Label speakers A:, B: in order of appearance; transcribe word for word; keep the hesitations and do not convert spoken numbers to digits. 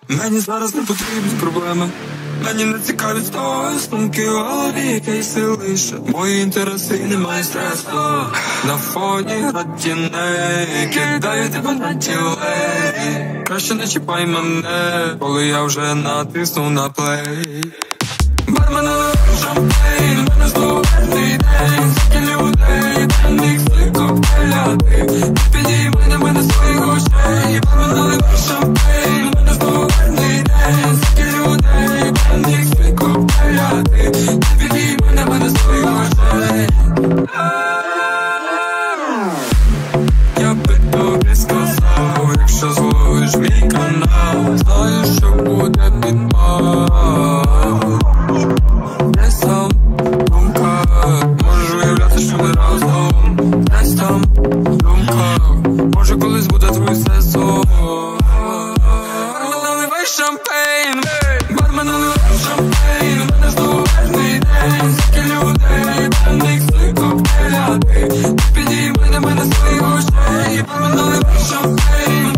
A: Мені зараз не потрібні проблеми, мені не цікаві стосунки у голові, якийсь лише мої інтереси, немає стресу. На фоні радіней кидаю тебе на тілей. Краще не чіпай мене, коли я вже натисну на плей. Бармен наливай шампейн, у мене знову гарний день. Скільки людей, там мікси коктейля. Ти підійми на мене своїх грошей. Бармен наливай шампейн, у мене знову гарний день. Скільки людей, там мікси коктейля. Ти підійми на мене своїх грошей. Я би тобі сказав, якщо зловиш мій канал, знаю, що буде підпал. Десь там думка, можеш уявляти, що ми разом. Десь там думка, може колись буде твій сезон. Бармен наливай шампейн, бармен наливай шампейн. У мене знову гарний день. Скільки людей, там мікси коктейля. Ти підійми на мене своїх грошей. Бармен наливай шампейн.